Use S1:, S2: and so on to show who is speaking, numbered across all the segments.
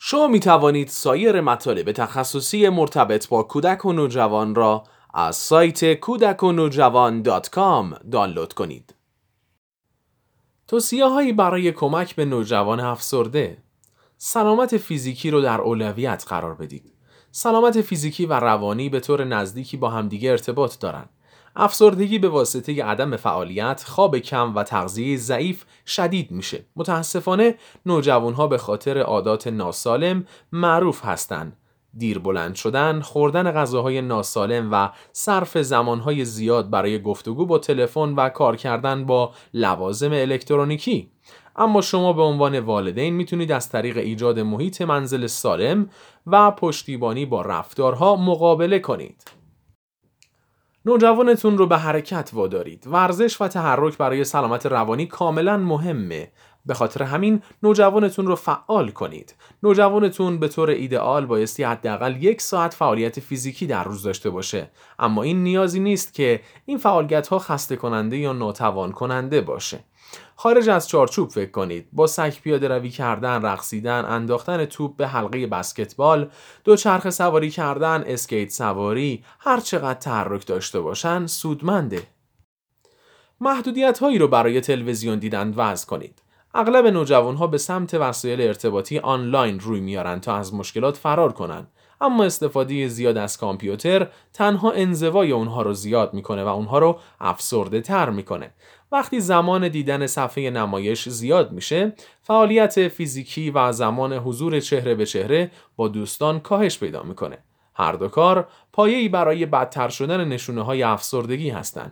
S1: شما می توانید سایر مطالب تخصصی مرتبط با کودک و نوجوان را از سایت kudakonnojava.com دانلود کنید. توصیه‌هایی برای کمک به نوجوان افسرده. سلامت فیزیکی رو در اولویت قرار بدید. سلامت فیزیکی و روانی به طور نزدیکی با همدیگه ارتباط دارند. افسردگی به واسطه عدم فعالیت، خواب کم و تغذیه ضعیف شدید میشه. متاسفانه نوجوانها به خاطر عادات ناسالم معروف هستند. دیر بلند شدن، خوردن غذاهای ناسالم و صرف زمانهای زیاد برای گفتگو با تلفن و کار کردن با لوازم الکترونیکی. اما شما به عنوان والدین میتونید از طریق ایجاد محیط منزل سالم و پشتیبانی با رفتارها مقابله کنید. نوجوانتون رو به حرکت وادارید. ورزش و تحرک برای سلامت روانی کاملا مهمه. به خاطر همین نوجوانتون رو فعال کنید. نوجوانتون به طور ایدئال بایستی حداقل 1 ساعت فعالیت فیزیکی در روز داشته باشه. اما این نیازی نیست که این فعالیت‌ها خسته کننده یا ناتوان کننده باشه. خارج از چارچوب فکر کنید. با سگ پیاده روی کردن، رقصیدن، انداختن توپ به حلقه بسکتبال، دوچرخه سواری کردن، اسکیت سواری، هر چقدر تحرک داشته باشن سودمنده. محدودیت هایی رو برای تلویزیون دیدن وضع کنید. اغلب نوجوانها به سمت وسایل ارتباطی آنلاین روی میارن تا از مشکلات فرار کنن. اما استفاده زیاد از کامپیوتر تنها انزوای اونها رو زیاد میکنه و اونها رو افسرده تر میکنه. وقتی زمان دیدن صفحه نمایش زیاد میشه، فعالیت فیزیکی و زمان حضور چهره به چهره با دوستان کاهش پیدا میکنه. هر دو کار پایه‌ای برای بدتر شدن نشونه‌های افسردگی هستند.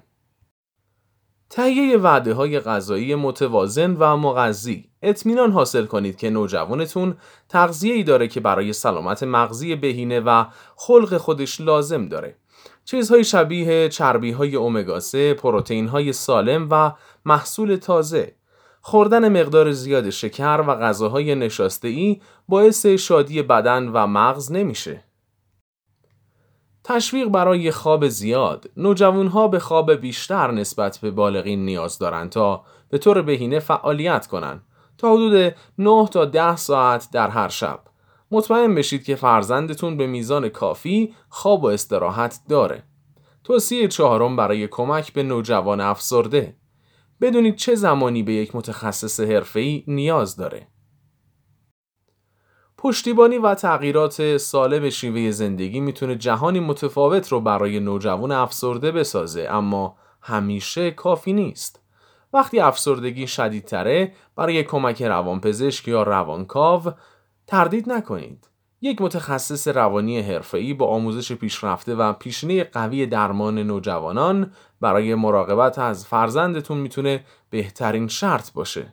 S1: تهیه وعده‌های غذایی متوازن و مغذی. اطمینان حاصل کنید که نوجوانتون تغذیه‌ای داره که برای سلامت مغزی بهینه و خلق خودش لازم داره. چیزهای شبیه چربی‌های امگا 3، پروتئین‌های سالم و محصول تازه. خوردن مقدار زیاد شکر و غذاهای نشاسته‌ای باعث شادی بدن و مغز نمیشه. تشویق برای خواب زیاد. نوجوانها به خواب بیشتر نسبت به بالغین نیاز دارند تا به طور بهینه فعالیت کنند. تا حدود 9 تا 10 ساعت در هر شب. مطمئن بشید که فرزندتون به میزان کافی خواب و استراحت داره. توصیه 4 برای کمک به نوجوان افسرده. بدونید چه زمانی به یک متخصص حرفه‌ای نیاز داره. پشتیبانی و تغییرات سالم شیوه زندگی میتونه جهانی متفاوت رو برای نوجوان افسرده بسازه، اما همیشه کافی نیست. وقتی افسردگی شدیدتره، برای کمک روانپزشک یا روانکاو تردید نکنید. یک متخصص روانی حرفه‌ای با آموزش پیشرفته و پیشینه قوی درمان نوجوانان برای مراقبت از فرزندتون میتونه بهترین شرط باشه.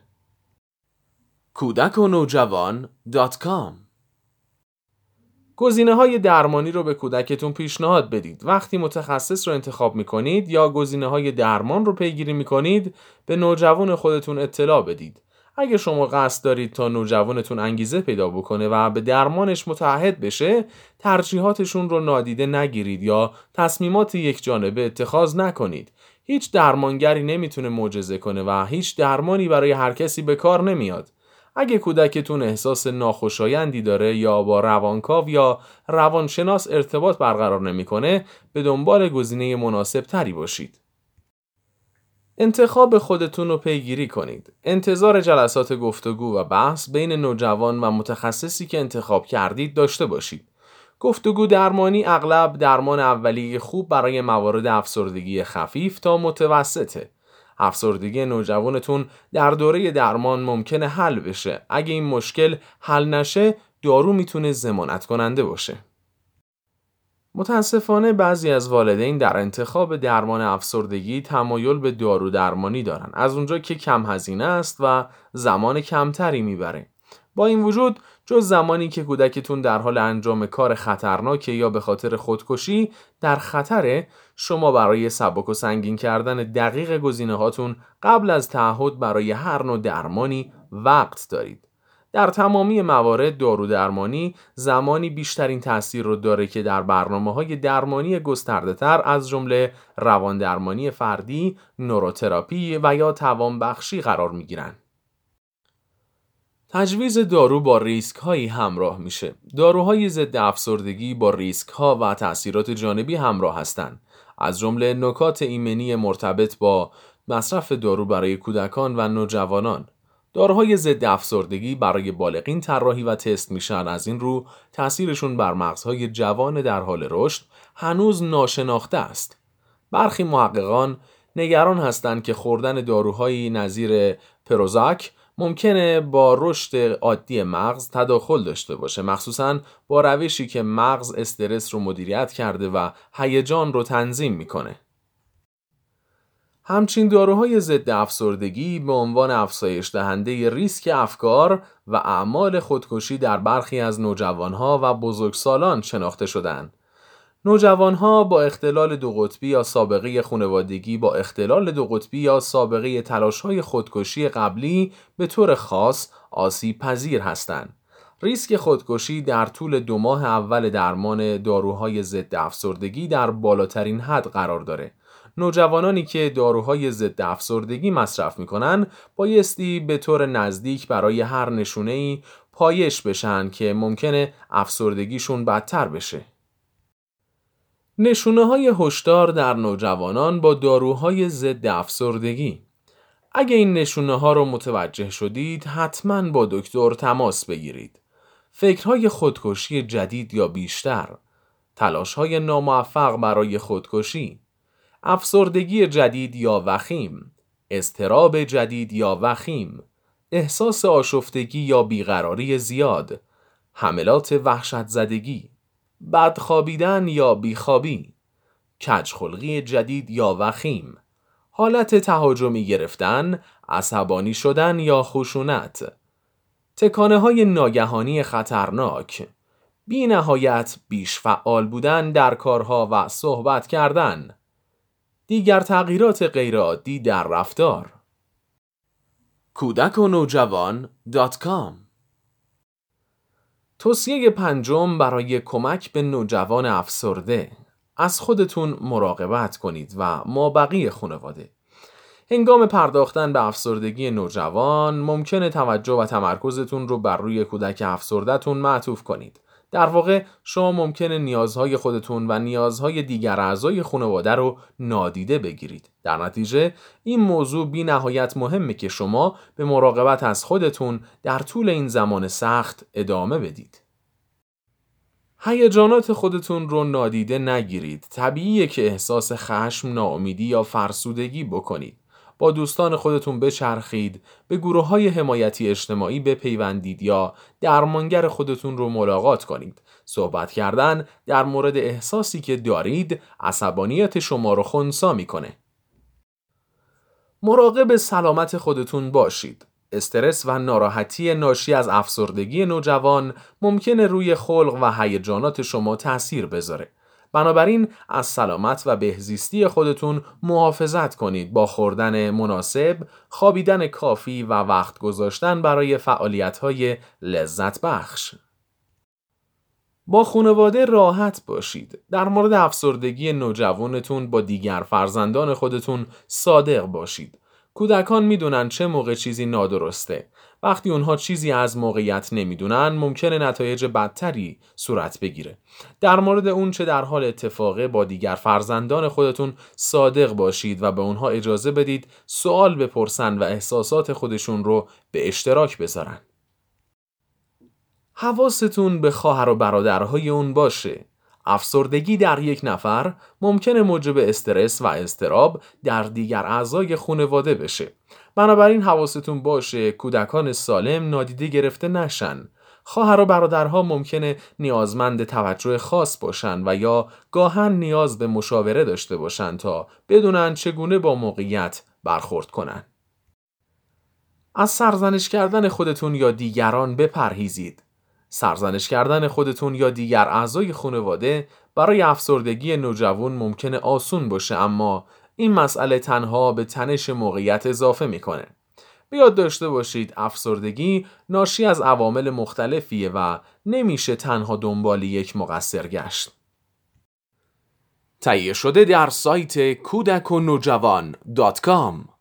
S1: kudakonnojava.com گزینه‌های درمانی رو به کودکتون پیشنهاد بدید. وقتی متخصص رو انتخاب می‌کنید یا گزینه‌های درمان رو پیگیری می‌کنید، به نوجوان خودتون اطلاع بدید. اگه شما قصد دارید تا نوجوانتون انگیزه پیدا بکنه و به درمانش متعهد بشه، ترجیحاتشون رو نادیده نگیرید یا تصمیمات یک جانبه اتخاذ نکنید. هیچ درمانگری نمیتونه معجزه کنه و هیچ درمانی برای هر کسی به کار نمیاد. اگه کودکتون احساس ناخوشایندی داره یا با روانکاو یا روانشناس ارتباط برقرار نمیکنه، به دنبال گزینه مناسب تری باشید. انتخاب خودتون رو پیگیری کنید. انتظار جلسات گفتگو و بحث بین نوجوان و متخصصی که انتخاب کردید داشته باشید. گفتگو درمانی اغلب درمان اولیه خوب برای موارد افسردگی خفیف تا متوسطه. افسردگی نوجوانتون در دوره درمان ممکنه حل بشه. اگه این مشکل حل نشه، دارو میتونه ضمانت کننده باشه. متاسفانه بعضی از والدین در انتخاب درمان افسردگی تمایل به دارو درمانی دارن، از اونجا که کم هزینه است و زمان کمتری میبره. با این وجود، جز زمانی که کودکتون در حال انجام کار خطرناکه یا به خاطر خودکشی در خطره، شما برای سبک و سنگین کردن دقیق گزینه‌هاتون قبل از تعهد برای هر نوع درمانی وقت دارید. در تمامی موارد دارو درمانی زمانی بیشترین تأثیر رو داره که در برنامه‌های درمانی گسترده‌تر از جمله روان درمانی فردی، نوروتراپی و یا توانبخشی قرار می‌گیرند. تجویز دارو با ریسک هایی همراه میشه. داروهای ضد افسردگی با ریسک ها و تأثیرات جانبی همراه هستند. از جمله نکات ایمنی مرتبط با مصرف دارو برای کودکان و نوجوانان. داروهای ضد افسردگی برای بالغین طراحی و تست میشن. از این رو تأثیرشون بر مغزهای جوان در حال رشد هنوز ناشناخته است. برخی محققان نگران هستند که خوردن داروهایی نظیر پروزاک ممکنه با رشد عادی مغز تداخل داشته باشه، مخصوصاً با روشی که مغز استرس رو مدیریت کرده و هیجان رو تنظیم میکنه. همچنین داروهای ضد افسردگی به عنوان افزایش دهنده ریسک افکار و اعمال خودکشی در برخی از نوجوانها و بزرگسالان شناخته شدند. نوجوانها با اختلال دو قطبی یا سابقه خانوادگی با اختلال دو قطبی یا سابقه تلاش‌های خودکشی قبلی به طور خاص آسیب پذیر هستند. ریسک خودکشی در طول 2 ماه اول درمان داروهای ضد افسردگی در بالاترین حد قرار داره. نوجوانانی که داروهای ضد افسردگی مصرف میکنن بایستی به طور نزدیک برای هر نشونه‌ای پایش بشن که ممکنه افسردگیشون بدتر بشه. نشونه‌های هشدار در نوجوانان با داروهای ضد افسردگی. اگه این نشونه‌ها رو متوجه شدید، حتماً با دکتر تماس بگیرید. فکرهای خودکشی جدید یا بیشتر، تلاش‌های ناموفق برای خودکشی، افسردگی جدید یا وخیم، اضطراب جدید یا وخیم، احساس آشفتگی یا بیقراری زیاد، حملات وحشت زدگی، بدخوابیدن یا بیخوابی، کجخلقی جدید یا وخیم، حالت تهاجمی گرفتن، عصبانی شدن یا خشونت، تکانه‌های ناگهانی خطرناک، بی نهایت بیش فعال بودن در کارها و صحبت کردن، دیگر تغییرات غیرعادی در رفتار. kudakonojavaan.com توصیه 5 برای کمک به نوجوان افسرده: از خودتون مراقبت کنید و مابقی خانواده. هنگام پرداختن به افسردگی نوجوان ممکنه توجه و تمرکزتون رو بر روی کودک افسرده‌تون معطوف کنید. در واقع شما ممکنه نیازهای خودتون و نیازهای دیگر اعضای خانواده رو نادیده بگیرید. در نتیجه این موضوع بی نهایت مهمه که شما به مراقبت از خودتون در طول این زمان سخت ادامه بدید. هیجانات خودتون رو نادیده نگیرید. طبیعیه که احساس خشم، ناامیدی یا فرسودگی بکنید. با دوستان خودتون بچرخید، به گروه‌های حمایتی اجتماعی بپیوندید یا درمانگر خودتون رو ملاقات کنید. صحبت کردن در مورد احساسی که دارید عصبانیت شما رو خنثی میکنه. مراقب سلامت خودتون باشید. استرس و ناراحتی ناشی از افسردگی نوجوان ممکنه روی خلق و هیجانات شما تأثیر بذاره. بنابراین از سلامت و بهزیستی خودتون محافظت کنید با خوردن مناسب، خوابیدن کافی و وقت گذاشتن برای فعالیت‌های لذت بخش. با خانواده راحت باشید. در مورد افسردگی نوجوانتون با دیگر فرزندان خودتون صادق باشید. کودکان میدونن چه موقع چیزی نادرسته. وقتی اونها چیزی از موقعیت نمیدونن ممکنه نتایج بدتری صورت بگیره. در مورد اون چه در حال اتفاقه با دیگر فرزندان خودتون صادق باشید و به اونها اجازه بدید سوال بپرسن و احساسات خودشون رو به اشتراک بذارن. حواستون به خواهر و برادرهای اون باشه. افسردگی در یک نفر ممکنه موجب استرس و اضطراب در دیگر اعضای خانواده بشه. بنابراین حواستون باشه کودکان سالم نادیده گرفته نشن. خواهر و برادرها ممکنه نیازمند توجه خاص باشن و یا گاهن نیاز به مشاوره داشته باشن تا بدونن چگونه با موقعیت برخورد کنن. از سرزنش کردن خودتون یا دیگران بپرهیزید. سرزنش کردن خودتون یا دیگر اعضای خانواده برای افسردگی نوجوان ممکنه آسون باشه، اما این مسئله تنها به تنش موقعیت اضافه میکنه. بیاد داشته باشید افسردگی ناشی از عوامل مختلفیه و نمیشه تنها دنبال یک مقصر گشت. تهیه شده در سایت kudakonojavaan.com